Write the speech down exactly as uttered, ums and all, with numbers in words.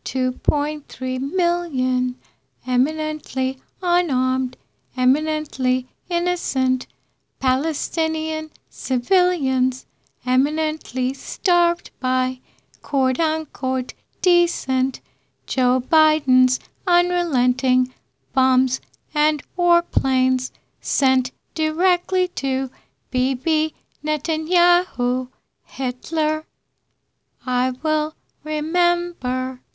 two point three million eminently unarmed, eminently innocent Palestinian civilians, eminently starved by quote-unquote decent Joe Biden's unrelenting bombs and warplanes sent directly to Bibi Netanyahu, Hitler. I will remember.